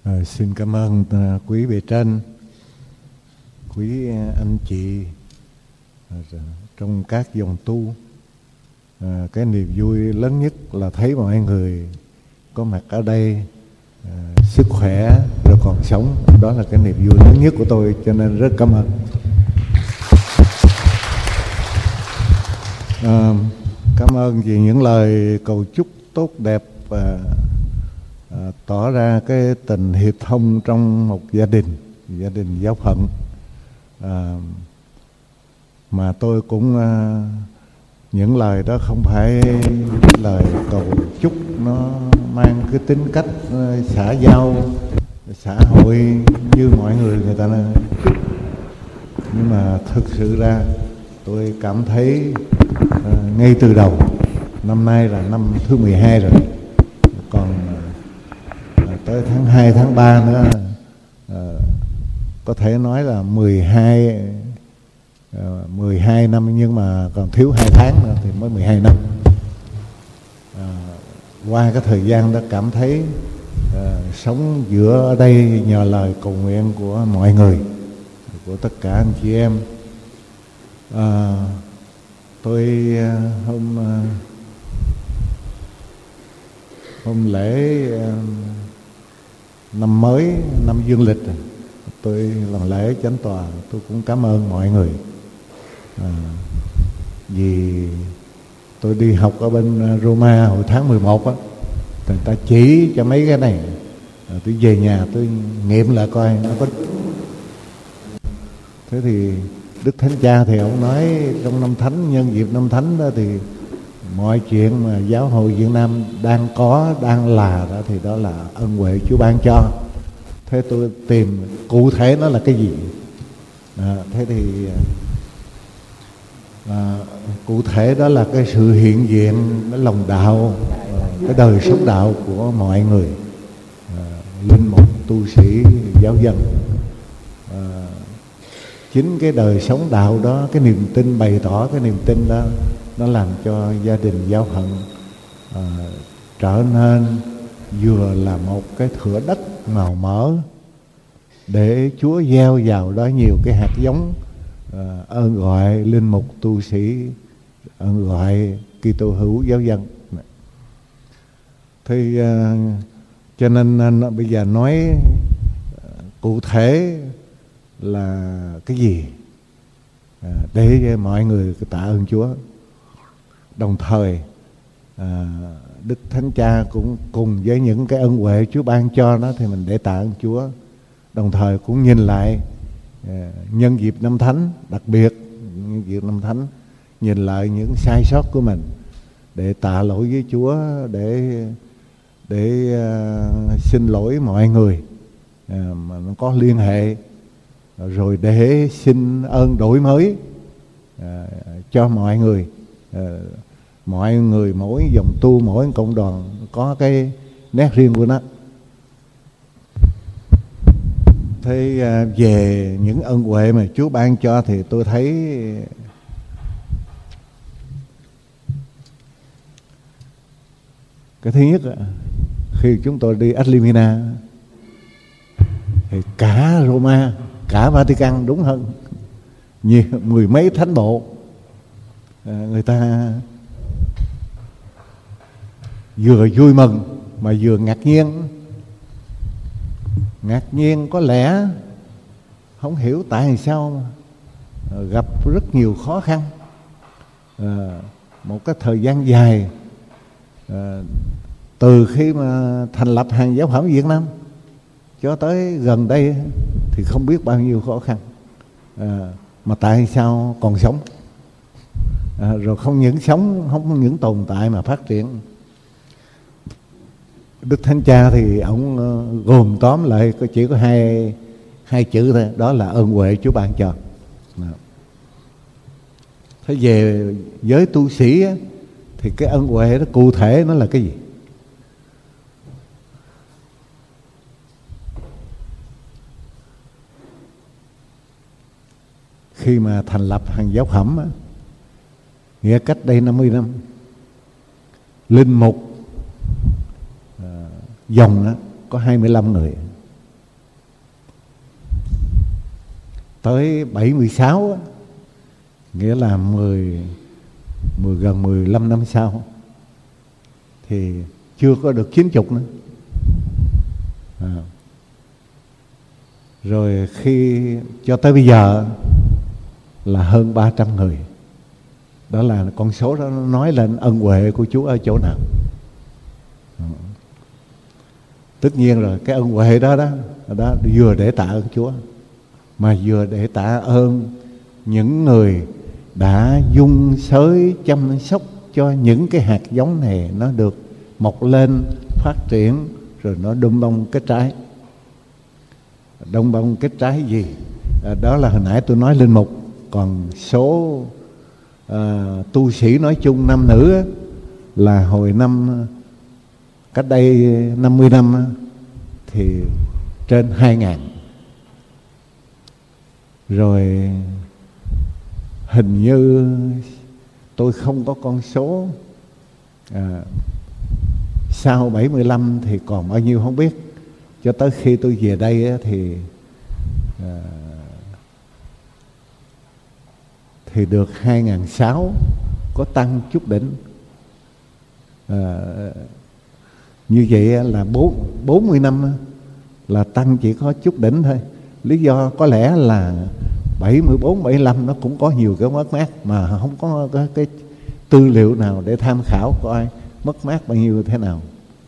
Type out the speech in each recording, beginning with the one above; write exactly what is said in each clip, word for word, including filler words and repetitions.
À, xin cảm ơn à, quý bề trên, quý anh chị à, trong các dòng tu. À, cái niềm vui lớn nhất là thấy mọi người có mặt ở đây, à, sức khỏe rồi còn sống. Đó là cái niềm vui lớn nhất của tôi, cho nên rất cảm ơn. À, cảm ơn vì những lời cầu chúc tốt đẹp và à, tỏ ra cái tình hiệp thông trong một gia đình, gia đình giáo phận. À, mà tôi cũng à, những lời đó không phải lời cầu chúc nó mang cái tính cách xã giao, xã hội như mọi người người ta nói. Nhưng mà thực sự ra tôi cảm thấy à, ngay từ đầu, năm nay là năm thứ mười hai rồi, còn à, tới tháng hai, tháng ba nữa à, có thể nói là mười hai à, mười hai năm, nhưng mà còn thiếu hai tháng nữa thì mới mười hai năm. À, qua cái thời gian đó cảm thấy à, sống giữa ở đây nhờ lời cầu nguyện của mọi người, của tất cả anh chị em. À, tôi hôm hôm lễ năm mới, năm dương lịch, tôi làm lễ chánh tòa, tôi cũng cảm ơn mọi người. À, vì tôi đi học ở bên Roma hồi tháng mười một á, người ta chỉ cho mấy cái này, à, tôi về nhà tôi nghiệm lại coi nó có. Thế thì Đức Thánh Cha thì ông nói trong năm thánh, nhân dịp năm thánh đó thì mọi chuyện mà giáo hội Việt Nam đang có, đang là đó thì đó là ân huệ Chúa ban cho. Thế tôi tìm cụ thể nó là cái gì. À, thế thì à, cụ thể đó là cái sự hiện diện, cái lòng đạo, cái đời sống đạo của mọi người, à, linh mục, tu sĩ, giáo dân. À, chính cái đời sống đạo đó, cái niềm tin, bày tỏ cái niềm tin đó, nó làm cho gia đình giáo phận à, trở nên vừa là một cái thửa đất màu mỡ để Chúa gieo vào đó nhiều cái hạt giống à, ơn gọi linh mục, tu sĩ, ơn gọi Kitô hữu, giáo dân. Thì à, cho nên à, bây giờ nói à, cụ thể là cái gì à, để mọi người tạ ơn Chúa. Đồng thời à, Đức Thánh Cha cũng cùng với những cái ân huệ Chúa ban cho đó thì mình để tạ ơn Chúa. Đồng thời cũng nhìn lại à, nhân dịp năm thánh, đặc biệt nhân dịp năm thánh, nhìn lại những sai sót của mình để tạ lỗi với Chúa, để để à, xin lỗi mọi người à, mà nó có liên hệ, rồi để xin ơn đổi mới à, cho mọi người. À, mọi người, mỗi dòng tu, mỗi cộng đoàn có cái nét riêng của nó. Thế à, về những ân huệ mà Chúa ban cho thì tôi thấy cái thứ nhất, khi chúng tôi đi Adlimina thì cả Roma, cả Vatican đúng hơn, nhiều mười mấy thánh bộ à, người ta vừa vui mừng mà vừa ngạc nhiên. Ngạc nhiên có lẽ không hiểu tại sao gặp rất nhiều khó khăn à, một cái thời gian dài à, từ khi mà thành lập Hàng Giáo phận Việt Nam cho tới gần đây thì không biết bao nhiêu khó khăn à, mà tại sao còn sống à, rồi không những sống, không những tồn tại mà phát triển. Đức Thánh Cha thì ông uh, gồm tóm lại chỉ có hai hai chữ thôi, đó là ơn huệ Chúa ban cho. Thế về giới tu sĩ á, thì cái ơn huệ đó cụ thể nó là cái gì? Khi mà thành lập Hàng Giáo Phẩm á, nghĩa cách đây năm mươi năm, linh mục à, dòng đó có hai mươi lăm người, tới bảy mươi sáu, nghĩa là mười, mười gần mười lăm năm sau thì chưa có được chín chục nữa. À. Rồi khi cho tới bây giờ là hơn ba trăm người. Đó là con số đó, nó nói lên ân huệ của Chúa ở chỗ nào. À. Tất nhiên rồi, cái ân huệ đó đó, đó vừa để tạ ơn Chúa, mà vừa để tạ ơn những người đã dung xới chăm sóc cho những cái hạt giống này nó được mọc lên, phát triển, rồi nó đơm bông kết trái. Đơm bông kết trái gì? À, đó là hồi nãy tôi nói linh mục. Còn số à, tu sĩ nói chung nam nữ á, là hồi năm cách đây năm mươi năm á, thì trên hai ngàn. Rồi hình như tôi không có con số à, sau bảy mươi lăm thì còn bao nhiêu không biết. Cho tới khi tôi về đây á, thì à, thì được hai nghìn sáu, có tăng chút đỉnh. À, như vậy là bốn mươi năm là tăng chỉ có chút đỉnh thôi. Lý do có lẽ là bảy mươi bốn, bảy mươi lăm nó cũng có nhiều cái mất mát mà không có cái, cái tư liệu nào để tham khảo coi mất mát bao nhiêu thế nào.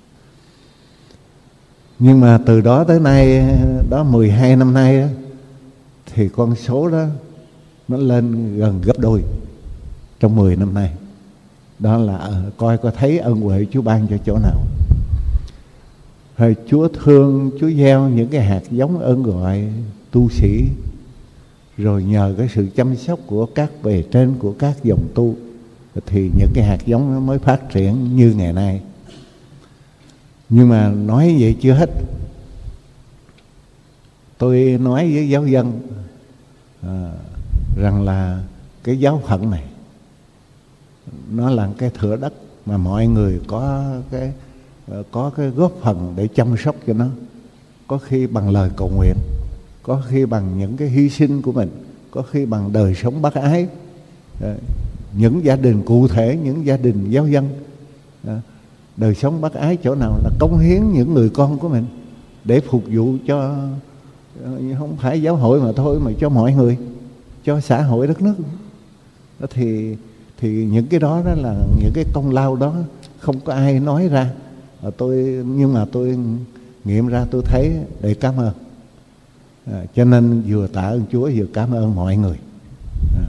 Nhưng mà từ đó tới nay, đó mười hai năm nay đó, thì con số đó nó lên gần gấp đôi trong mười năm nay. Đó là coi có thấy ân huệ Chúa ban cho chỗ nào. Rồi Chúa thương, Chúa gieo những cái hạt giống ơn gọi tu sĩ, rồi nhờ cái sự chăm sóc của các bề trên, của các dòng tu, thì những cái hạt giống nó mới phát triển như ngày nay. Nhưng mà nói vậy chưa hết. Tôi nói với giáo dân à, rằng là cái giáo phận này nó là cái thửa đất mà mọi người có cái có cái góp phần để chăm sóc cho nó. Có khi bằng lời cầu nguyện, có khi bằng những cái hy sinh của mình, có khi bằng đời sống bác ái. Những gia đình cụ thể, những gia đình giáo dân, đời sống bác ái chỗ nào là cống hiến những người con của mình để phục vụ cho, không phải giáo hội mà thôi, mà cho mọi người, cho xã hội đất nước. Thì thì những cái đó, đó là những cái công lao đó không có ai nói ra. Tôi nhưng mà tôi nghiệm ra, tôi thấy để cảm ơn. À, cho nên vừa tạ ơn Chúa vừa cảm ơn mọi người. À,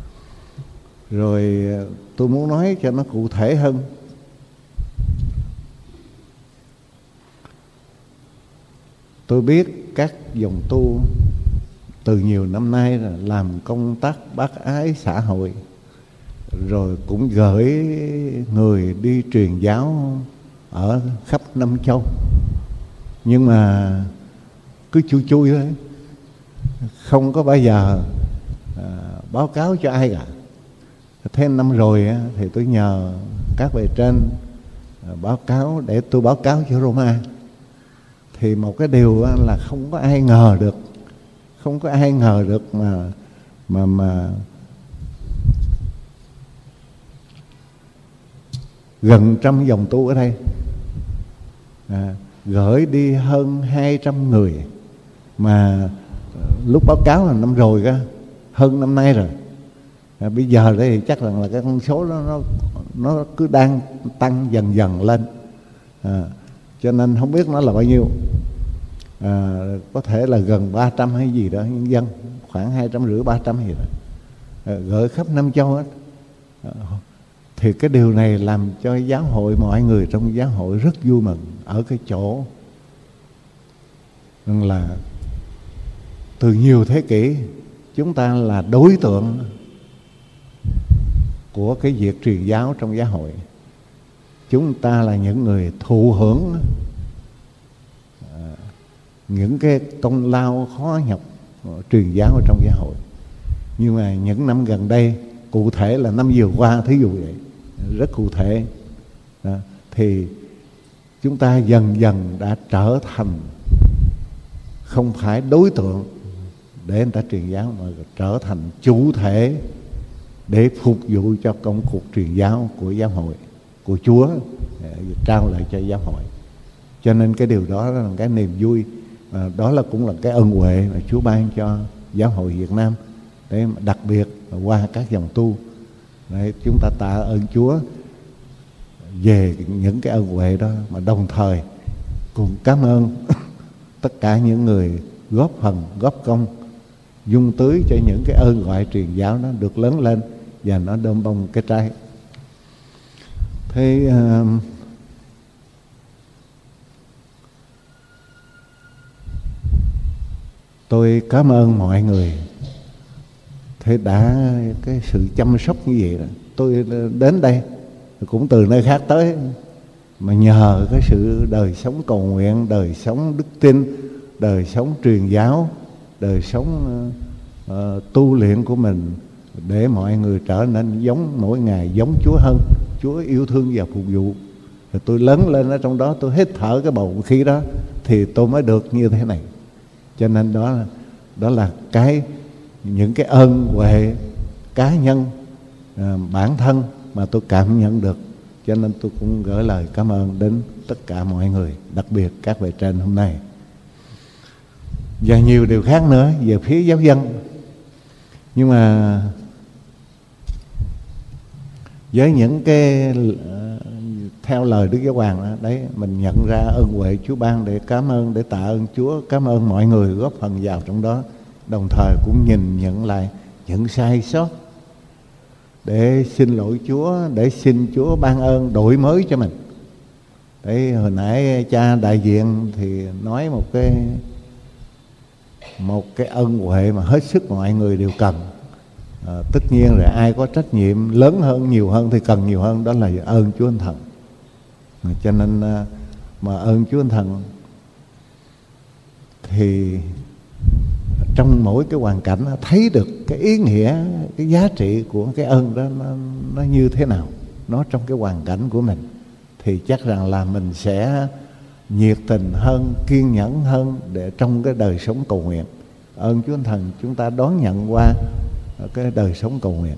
rồi tôi muốn nói cho nó cụ thể hơn. Tôi biết các dòng tu từ nhiều năm nay là làm công tác bác ái xã hội, rồi cũng gửi người đi truyền giáo ở khắp năm châu. Nhưng mà cứ chui chui thôi, không có bao giờ à, báo cáo cho ai cả. Thế năm rồi á, thì tôi nhờ các bề trên à, báo cáo để tôi báo cáo cho Roma. Thì một cái điều á, là không có ai ngờ được, không có ai ngờ được mà mà mà gần trăm dòng tu ở đây à, gửi đi hơn hai trăm người. Mà lúc báo cáo là năm rồi cơ, hơn năm nay rồi. À, bây giờ thì chắc rằng là cái con số đó nó nó cứ đang tăng dần dần lên. À, cho nên không biết nó là bao nhiêu. À, có thể là gần ba trăm hay gì đó, nhân dân khoảng hai trăm rưỡi ba trăm gì đó, à, gửi khắp năm châu hết. À, thì cái điều này làm cho giáo hội, mọi người trong giáo hội rất vui mừng ở cái chỗ rằng là từ nhiều thế kỷ chúng ta là đối tượng của cái việc truyền giáo trong giáo hội. Chúng ta là những người thụ hưởng à, những cái công lao khó nhọc truyền giáo ở trong giáo hội. Nhưng mà những năm gần đây, cụ thể là năm vừa qua, thí dụ vậy, rất cụ thể đó, thì chúng ta dần dần đã trở thành không phải đối tượng để người ta truyền giáo, mà trở thành chủ thể để phục vụ cho công cuộc truyền giáo của giáo hội, của Chúa trao lại cho giáo hội. Cho nên cái điều đó là cái niềm vui, à, đó là cũng là cái ân huệ mà Chúa ban cho giáo hội Việt Nam, để đặc biệt qua các dòng tu. Đấy, chúng ta tạ ơn Chúa về những cái ân huệ đó, mà đồng thời cùng cảm ơn tất cả những người góp phần, góp công, dung tưới cho những cái ơn gọi truyền giáo nó được lớn lên và nó đơm bông cái trái. Thế uh, tôi cảm ơn mọi người thế đã cái sự chăm sóc như vậy đó. Tôi đến đây cũng từ nơi khác tới, mà nhờ cái sự đời sống cầu nguyện, đời sống đức tin, đời sống truyền giáo, đời sống uh, uh, tu luyện của mình, để mọi người trở nên giống mỗi ngày giống Chúa hơn. Chúa yêu thương và phục vụ. Rồi tôi lớn lên ở trong đó, tôi hít thở cái bầu khí đó thì tôi mới được như thế này. Cho nên đó là, đó là cái những cái ơn huệ cá nhân, à, bản thân mà tôi cảm nhận được. Cho nên tôi cũng gửi lời cảm ơn đến tất cả mọi người, đặc biệt các bề trên hôm nay. Và nhiều điều khác nữa về phía giáo dân. Nhưng mà với những cái theo lời Đức Giáo Hoàng đó, đấy, mình nhận ra ơn huệ Chúa ban để cảm ơn, để tạ ơn Chúa, cảm ơn mọi người góp phần vào trong đó. Đồng thời cũng nhìn nhận lại những sai sót để xin lỗi Chúa, để xin Chúa ban ơn đổi mới cho mình. Đấy, hồi nãy cha đại diện thì nói một cái một cái ân huệ mà hết sức mọi người đều cần. À, tất nhiên rồi ai có trách nhiệm lớn hơn, nhiều hơn thì cần nhiều hơn, đó là ơn Chúa Thánh Thần. À, cho nên mà ơn Chúa Thánh Thần thì trong mỗi cái hoàn cảnh thấy được cái ý nghĩa, cái giá trị của cái ơn đó nó, nó như thế nào. Nó trong cái hoàn cảnh của mình thì chắc rằng là mình sẽ nhiệt tình hơn, kiên nhẫn hơn để trong cái đời sống cầu nguyện. Ơn Chúa Thánh Thần chúng ta đón nhận qua cái đời sống cầu nguyện.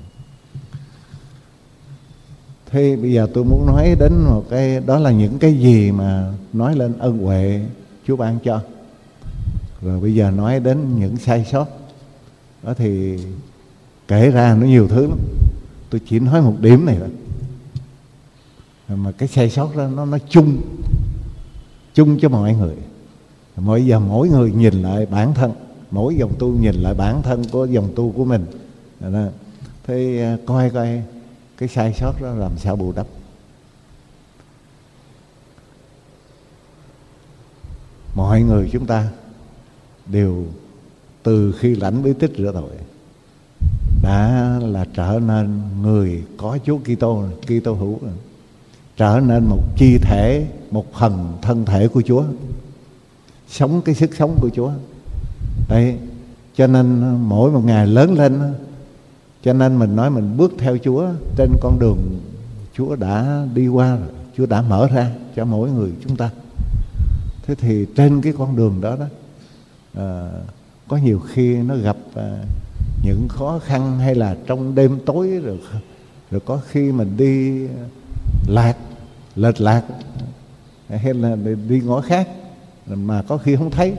Thế bây giờ tôi muốn nói đến một cái, đó là những cái gì mà nói lên ơn huệ Chúa ban cho. Rồi bây giờ nói đến những sai sót đó thì kể ra nó nhiều thứ lắm. Tôi chỉ nói một điểm này thôi. Mà cái sai sót đó nó nó chung chung cho mọi người. Bây giờ mỗi người nhìn lại bản thân, mỗi dòng tu nhìn lại bản thân của dòng tu của mình. Thế coi coi cái sai sót đó làm sao bù đắp. Mọi người chúng ta đều từ khi lãnh bí tích rửa tội đã là trở nên người có Chúa Kitô, Kitô hữu, trở nên một chi thể, một phần thân thể của Chúa, sống cái sức sống của Chúa. Đấy, cho nên mỗi một ngày lớn lên, cho nên mình nói mình bước theo Chúa trên con đường Chúa đã đi qua rồi, Chúa đã mở ra cho mỗi người chúng ta. Thế thì trên cái con đường đó đó à, có nhiều khi nó gặp à, những khó khăn, hay là trong đêm tối, rồi rồi có khi mình đi lạc, lệch lạc, hay là đi ngõ khác mà có khi không thấy.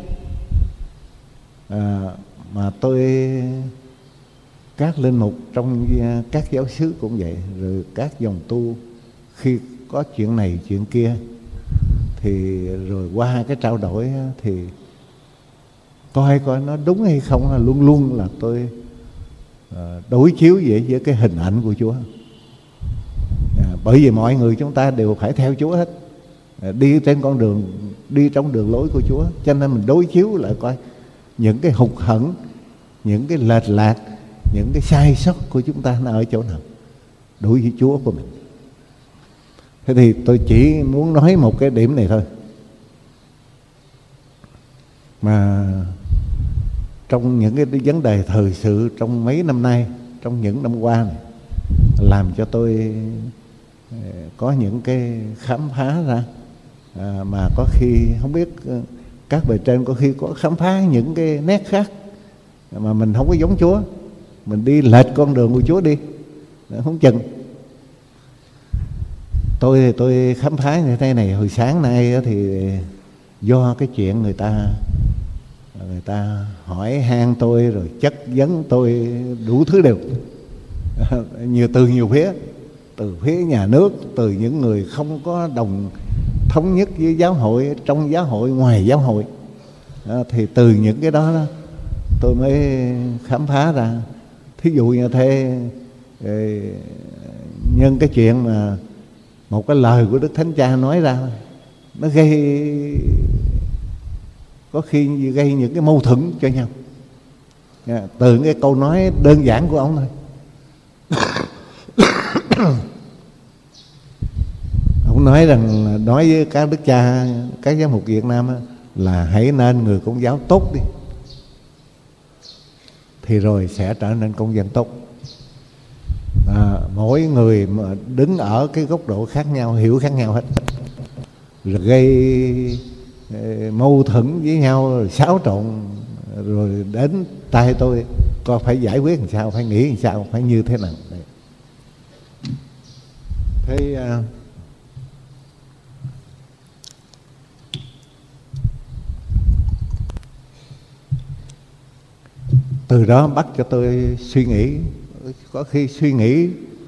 À, mà tôi các linh mục trong các giáo xứ cũng vậy, rồi các dòng tu khi có chuyện này chuyện kia thì rồi qua cái trao đổi thì coi coi nó đúng hay không, là luôn luôn là tôi đối chiếu vậy với cái hình ảnh của Chúa. À, bởi vì mọi người chúng ta đều phải theo Chúa hết, à, đi trên con đường, đi trong đường lối của Chúa, cho nên mình đối chiếu lại coi những cái hụt hẫng, những cái lệch lạc, những cái sai sót của chúng ta nó ở chỗ nào đối với Chúa của mình. Thế thì tôi chỉ muốn nói một cái điểm này thôi, mà trong những cái vấn đề thời sự trong mấy năm nay, trong những năm qua này, làm cho tôi có những cái khám phá ra, à, mà có khi không biết các bề trên có khi có khám phá những cái nét khác mà mình không có giống Chúa, mình đi lệch con đường của Chúa đi, không chừng. Tôi thì tôi khám phá như thế này. Hồi sáng nay thì do cái chuyện người ta người ta hỏi han tôi rồi chất vấn tôi đủ thứ đều, nhiều từ nhiều phía, từ phía nhà nước, từ những người không có đồng thống nhất với giáo hội, trong giáo hội, ngoài giáo hội. À, thì từ những cái đó, đó tôi mới khám phá ra. Thí dụ như thế, nhân cái chuyện mà một cái lời của Đức Thánh Cha nói ra, nó gây, có khi gây những cái mâu thuẫn cho nhau, từ cái câu nói đơn giản của ông thôi. Ông nói rằng, nói với các đức cha, các giám mục Việt Nam là hãy nên người Công giáo tốt đi, thì rồi sẽ trở nên công dân tốt. À, mỗi người mà đứng ở cái góc độ khác nhau, hiểu khác nhau hết, rồi gây mâu thuẫn với nhau, rồi xáo trộn, rồi đến tay tôi có phải giải quyết làm sao, phải nghĩ làm sao, phải như thế nào. Thế à, từ đó bắt cho tôi suy nghĩ. Có khi suy nghĩ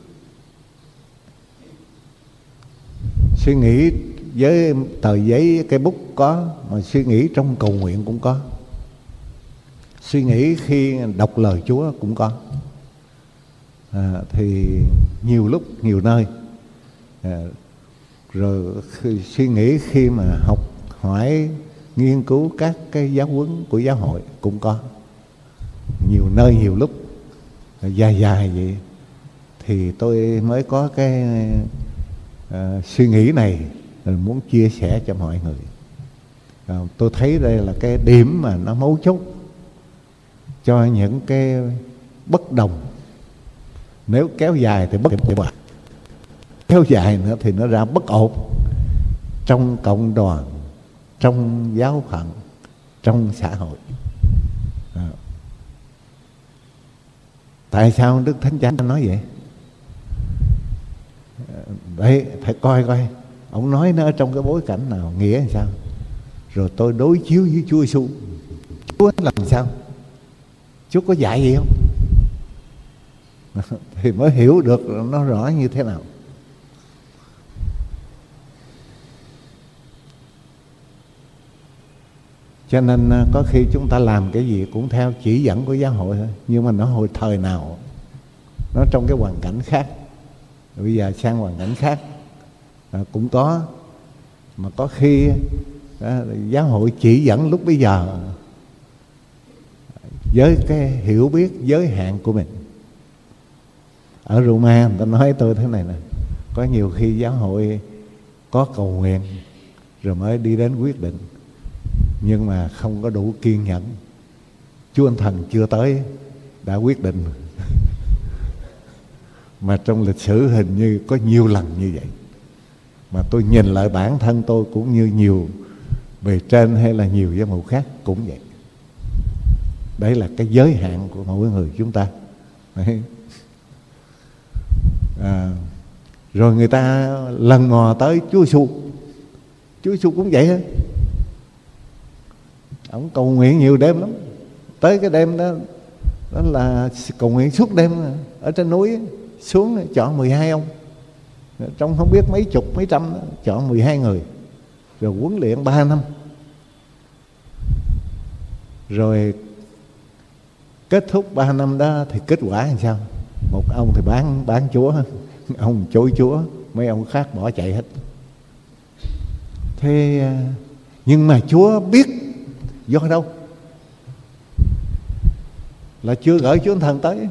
Suy nghĩ với tờ giấy, cây bút có, mà suy nghĩ trong cầu nguyện cũng có, suy nghĩ khi đọc lời Chúa cũng có. À, thì nhiều lúc, nhiều nơi. À, rồi khi, suy nghĩ khi mà học hỏi, nghiên cứu các cái giáo huấn của giáo hội cũng có. Nhiều nơi, nhiều lúc, dài dài vậy. Thì tôi mới có cái uh, suy nghĩ này, muốn chia sẻ cho mọi người. uh, Tôi thấy đây là cái điểm mà nó mấu chốt cho những cái bất đồng. Nếu kéo dài thì bất ổn, kéo dài nữa thì nó ra bất ổn trong cộng đoàn, trong giáo phận, trong xã hội. à. Tại sao Đức Thánh Cha nói vậy? Đấy, phải coi coi ông nói nó ở trong cái bối cảnh nào, nghĩa làm sao, rồi tôi đối chiếu với Chúa Giêsu. Chúa làm sao? Chúa có dạy gì không? Thì mới hiểu được nó rõ như thế nào. Cho nên có khi chúng ta làm cái gì cũng theo chỉ dẫn của giáo hội thôi, nhưng mà nó hồi thời nào, nó trong cái hoàn cảnh khác, bây giờ sang hoàn cảnh khác à, cũng có. Mà có khi à, giáo hội chỉ dẫn lúc bây giờ với cái hiểu biết giới hạn của mình. Ở Roma người ta nói tôi thế này nè, có nhiều khi giáo hội có cầu nguyện rồi mới đi đến quyết định, nhưng mà không có đủ kiên nhẫn. Chúa Anh Thần chưa tới đã quyết định. Mà trong lịch sử hình như có nhiều lần như vậy. Mà tôi nhìn lại bản thân tôi cũng như nhiều bề trên hay là nhiều giám mục khác cũng vậy. Đấy là cái giới hạn của mỗi người chúng ta. Đấy. À, rồi người ta lần mò tới Chúa Giêsu. Chúa Giêsu cũng vậy hết. Ông cầu nguyện nhiều đêm lắm. Tới cái đêm đó, đó là cầu nguyện suốt đêm ở trên núi, xuống chọn mười hai ông, trong không biết mấy chục mấy trăm đó, chọn mười hai người, rồi huấn luyện ba năm. Rồi kết thúc ba năm đó thì kết quả làm sao? Một ông thì bán bán Chúa, ông chối Chúa, mấy ông khác bỏ chạy hết. Thế nhưng mà Chúa biết do đâu, là chưa gửi Chúa Thần tới.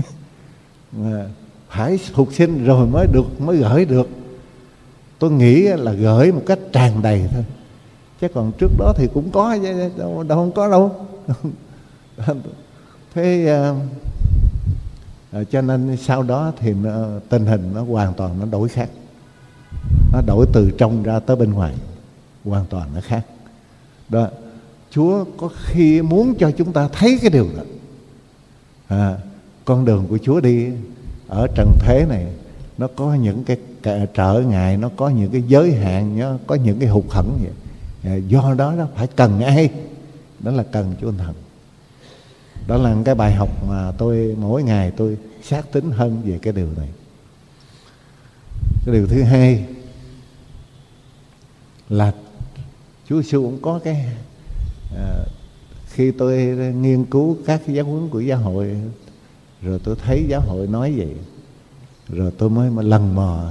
Phải phục sinh rồi mới được, mới gửi được. Tôi nghĩ là gửi một cách tràn đầy thôi, chứ còn trước đó thì cũng có, đâu, đâu không có đâu. Thế à, cho nên sau đó thì nó, tình hình nó hoàn toàn nó đổi khác. Nó đổi từ trong ra tới bên ngoài, hoàn toàn nó khác. Đó, Chúa có khi muốn cho chúng ta thấy cái điều đó. À, con đường của Chúa đi ở trần thế này nó có những cái trở ngại, nó có những cái giới hạn, nó có những cái hụt hẫng vậy. À, do đó nó phải cần ai? Đó là cần Chúa Thần. Đó là cái bài học mà tôi mỗi ngày tôi xác tín hơn về cái điều này. Cái điều thứ hai là Chúa Giêsu cũng có cái à, khi tôi nghiên cứu các cái giáo huấn của giáo hội, rồi tôi thấy giáo hội nói vậy, rồi tôi mới mà lần mò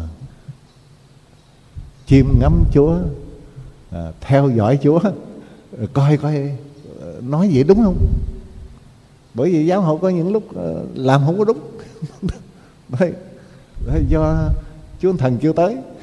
chiêm ngắm Chúa, à, theo dõi Chúa, coi coi nói vậy đúng không. Bởi vì giáo hội có những lúc làm không có đúng. Đấy, do Chúa Thần chưa tới.